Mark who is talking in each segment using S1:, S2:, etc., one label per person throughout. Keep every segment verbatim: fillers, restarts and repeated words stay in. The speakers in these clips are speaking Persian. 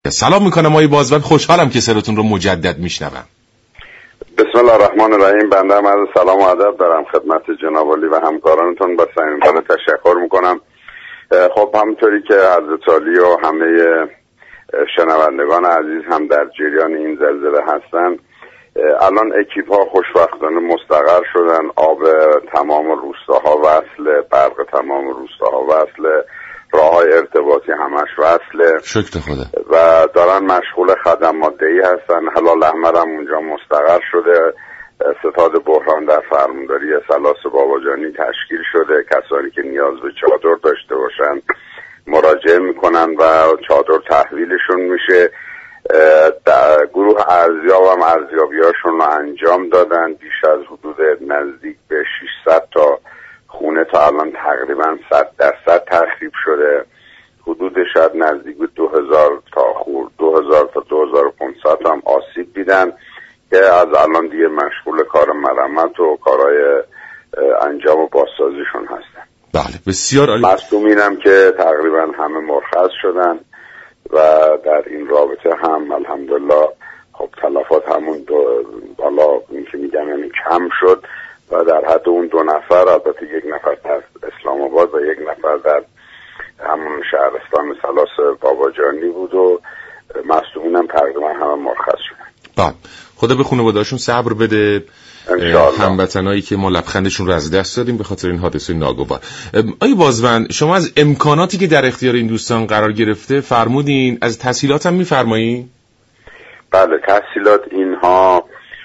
S1: سلام میکنم آقای بازون، خوشحالم که صداتون رو مجدد میشنوم.
S2: بسم الله الرحمن الرحیم. بنده هم عرض سلام و ادب دارم خدمت جناب عالی و همکارانتون. با صمیمانه تشکر میکنم. خب همونطوری که حضرت عالی و همه شنوندگان عزیز هم در جریان این زلزله هستن، الان اکیپ ها خوشبختانه مستقر شدن، آب تمام روستاها وصل، برق تمام روستاها وصل، راه‌های ارتباطی همش وصله،
S1: شکر خدا،
S2: و دارن مشغول خدمات دهی هستن. هلال احمر هم اونجا مستقر شده، ستاد بحران در فرمانداری سلاس باباجانی تشکیل شده. کسانی که نیاز به چادر داشته باشن مراجعه میکنن و چادر تحویلشون میشه. در گروه ارزیاب هم ارزیابیاشون رو انجام دادن. بیش از حدود نزدیک به ششصد تا خونه تا الان تقریبا صد درصد تخریب شده. حدود شاید نزدیک به دو هزار تا خور دو هزار تا دو هزار و پانصد هم آسیب دیدن که از الان دیگه مشغول کار مرمت و کارهای انجام و بازسازیشون هستن.
S1: بله بسیار عالی.
S2: مصدومینم که تقریبا همه مرخص شدن و در این رابطه هم الحمدلله خب تلفات همون دو بالا این که میگم یعنی کم شد و در حد اون دو نفر، البته یک نفر در اسلام آباد و یک نفر در همون شهرستان سلاس باباجانی بود و مصدومینم تقریبا همه مرخص شدن.
S1: بله خدا به خانواده‌هاشون صبر بده، هموطنایی که ما لبخندشون رو از دست دادیم به خاطر این حادثه ناگوار. آقای بازون، شما از امکاناتی که در اختیار این دوستان قرار گرفته فرمودین، از تسهیلات هم میفرمایین؟
S2: بله، تسهیلات اینها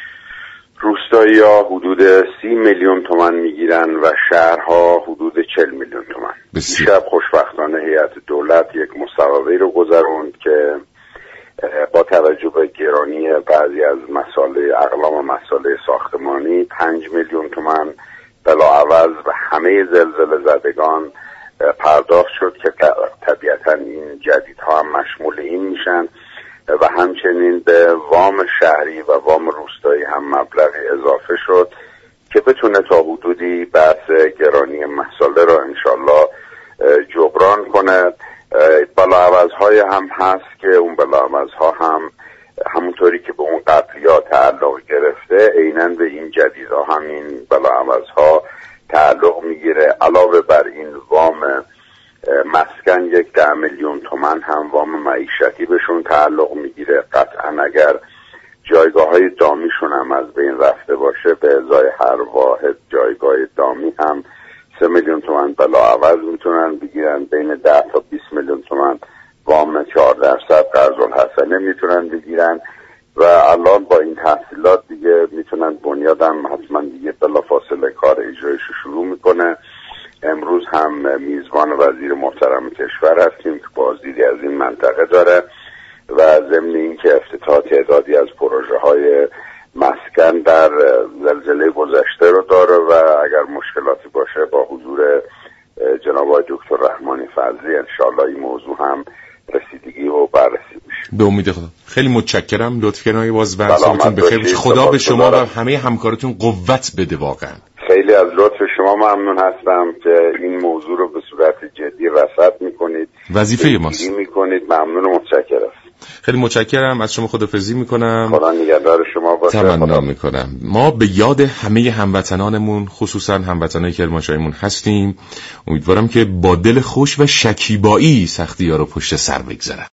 S2: روستایی ها حدود سی میلیون تومان میگیرن و شهرها حدود چل میلیون تومان. دیشب خوشبختانه هیئت دولت یک مصوبه رو گذروند که با توجه به گرانی بعضی از مسائل اقلام و مسائل ساختمانی پنج میلیون تومان بلاعوض و همه زلزله زدگان پرداخت شد که طبیعتا این جدیدها هم مشمول این میشن و همچنین به وام شهری و وام روستایی هم مبلغی اضافه شد که بتونه تا حدودی بحث گرانی مسائل را انشالله جبران کنه. بلاعوض‌های هم هست که اون بلاعوض‌ها هم همونطوری که به اون قبلی‌ها تعلق گرفته عیناً به این جدیدها هم این بلاعوض‌ها تعلق میگیره. علاوه بر این وام مسکن یک ده میلیون تومان هم وام معیشتی بهشون تعلق میگیره. قطعاً اگر جایگاه های دامیشون هم از بین رفته باشه به ازای هر واحد جایگاه دامی هم سه میلیون تومان بلاعوض میتونن بگیرن. بین ده تا بیست میلیون تومان وام چهار درصد قرض الحسنه میتونن بگیرن و الان با این تحصیلات دیگه میتونن بنیادم حتما دیگه بلافاصله کار اجرایش شروع میکنه. امروز هم میزبان وزیر محترم کشور هستیم که بازدیدی از این منطقه داره و ضمن این که افتتاح تعدادی از پروژه های مسکن در زلزله گذشته رو داره و اگر مشکلاتی باشه با حضور جناب آقای دکتر رحمانی فضلی انشالله این موضوع هم رسیدگی و بررسی میشه.
S1: به امید خدا. خیلی متشکرم، لطف کردین آقای بازون. سلامتون بخیر. خدا به شما و همه همکارتون قوت بده. واقعا
S2: خیلی از لطف شما ممنون هستم که این موضوع رو به صورت جدی رصد میکنید،
S1: وظیفه ماست
S2: میکنید. ممنون و متشکرم.
S1: خیلی متشکرم از شما. خداحافظی میکنم.
S2: خدا نگهدار شما باشه.
S1: تمنا میکنم. ما به یاد همه هموطنانمون خصوصا هموطنای کرمانشاهیمون هستیم. امیدوارم که با دل خوش و شکیبایی سختی‌ها رو پشت سر بگذارن.